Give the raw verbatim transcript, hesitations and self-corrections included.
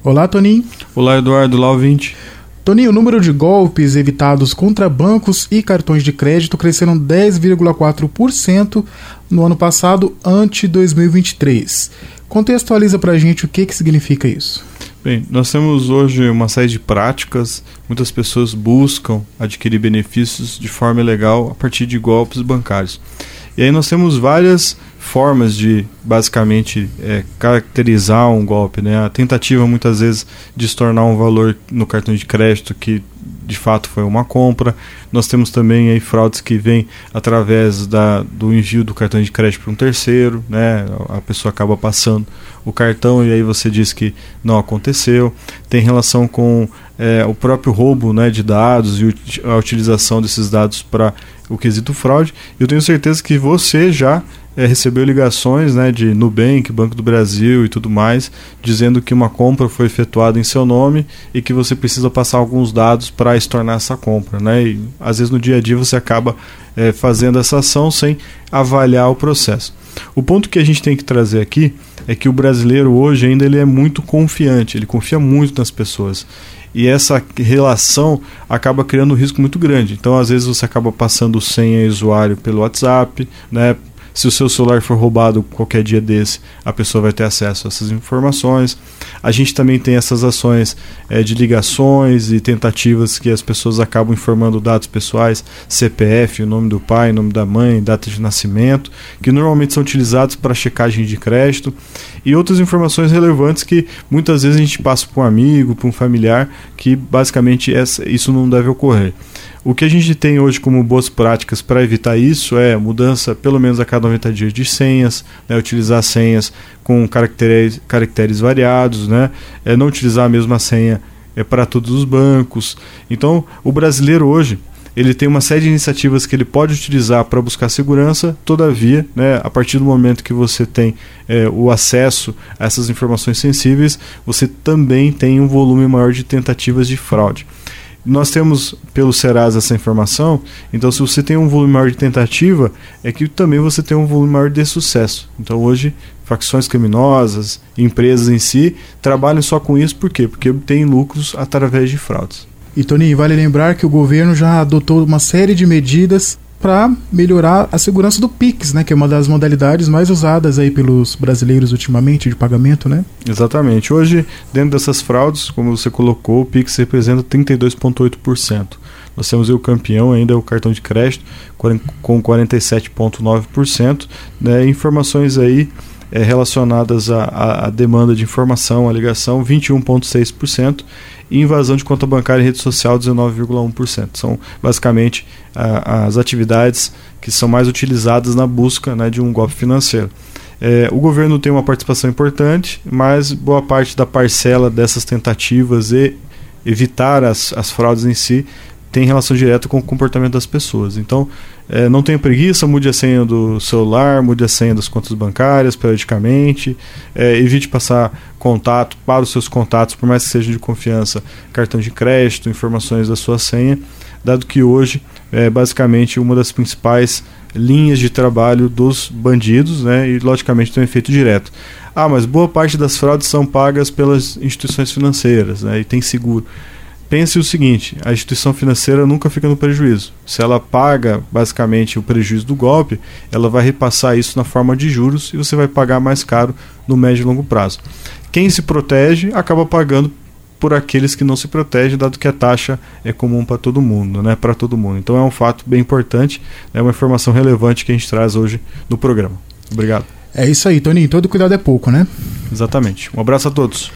Olá, Toninho. Olá, Eduardo. Olá, ouvinte. Toninho, o número de golpes evitados contra bancos e cartões de crédito cresceram dez vírgula quatro por cento no ano passado ante dois mil e vinte e três. Contextualiza pra gente o que, que significa isso. Bem, nós temos hoje uma série de práticas, muitas pessoas buscam adquirir benefícios de forma ilegal a partir de golpes bancários. E aí nós temos várias formas de, basicamente, é, caracterizar um golpe, né? A tentativa, muitas vezes, de se tornar um valor no cartão de crédito que, de fato, foi uma compra. Nós temos também aí fraudes que vêm através da, do envio do cartão de crédito para um terceiro, né? A pessoa acaba passando o cartão e aí você diz que não aconteceu. Tem relação com é, o próprio roubo, né, de dados e a utilização desses dados para o quesito fraude. Eu tenho certeza que você já é, recebeu ligações, né, de Nubank, Banco do Brasil e tudo mais, dizendo que uma compra foi efetuada em seu nome e que você precisa passar alguns dados para estornar essa compra, né? E às vezes no dia a dia você acaba é, fazendo essa ação sem avaliar o processo. O ponto que a gente tem que trazer aqui é que o brasileiro hoje ainda ele é muito confiante, ele confia muito nas pessoas. E essa relação acaba criando um risco muito grande. Então, às vezes, você acaba passando senha e usuário pelo WhatsApp, né? Se o seu celular for roubado qualquer dia desse, a pessoa vai ter acesso a essas informações. A gente também tem essas ações é, de ligações e tentativas que as pessoas acabam informando dados pessoais, C P F, o nome do pai, o nome da mãe, data de nascimento, que normalmente são utilizados para checagem de crédito, e outras informações relevantes que muitas vezes a gente passa para um amigo, para um familiar, que basicamente essa, isso não deve ocorrer. O que a gente tem hoje como boas práticas para evitar isso é mudança pelo menos a cada noventa dias de senhas, né, utilizar senhas com caracteres, caracteres variados, né, é, não utilizar a mesma senha é, para todos os bancos. Então, o brasileiro hoje ele tem uma série de iniciativas que ele pode utilizar para buscar segurança, todavia, né, a partir do momento que você tem é, o acesso a essas informações sensíveis, você também tem um volume maior de tentativas de fraude. Nós temos pelo Serasa essa informação, então se você tem um volume maior de tentativa, é que também você tem um volume maior de sucesso. Então hoje, facções criminosas, empresas em si, trabalham só com isso, por quê? Porque obtêm lucros através de fraudes. E Toninho, vale lembrar que o governo já adotou uma série de medidas para melhorar a segurança do Pix, né, que é uma das modalidades mais usadas aí pelos brasileiros ultimamente de pagamento, né? Exatamente. Hoje, dentro dessas fraudes, como você colocou, o Pix representa trinta e dois vírgula oito por cento. Nós temos aí o campeão, ainda é o cartão de crédito, com quarenta e sete vírgula nove por cento, né, informações aí é, relacionadas à, à demanda de informação, à ligação, vinte e um vírgula seis por cento, e invasão de conta bancária e rede social, dezenove vírgula um por cento. São basicamente a, as atividades que são mais utilizadas na busca, né, de um golpe financeiro. É, o governo tem uma participação importante, mas boa parte da parcela dessas tentativas e evitar as, as fraudes em si tem relação direta com o comportamento das pessoas. Então, é, não tenha preguiça, mude a senha do celular, mude a senha das contas bancárias periodicamente, é, evite passar contato para os seus contatos, por mais que seja de confiança, cartão de crédito, informações da sua senha, dado que hoje é basicamente uma das principais linhas de trabalho dos bandidos, né, e logicamente tem um efeito direto. Ah, mas boa parte das fraudes são pagas pelas instituições financeiras, né, e tem seguro. Pense o seguinte, a instituição financeira nunca fica no prejuízo. Se ela paga basicamente o prejuízo do golpe, ela vai repassar isso na forma de juros e você vai pagar mais caro no médio e longo prazo. Quem se protege acaba pagando por aqueles que não se protegem, dado que a taxa é comum para todo mundo, né? Para todo mundo. Então é um fato bem importante, é uma informação relevante que a gente traz hoje no programa. Obrigado. É isso aí, Toninho. Todo cuidado é pouco, né? Exatamente. Um abraço a todos.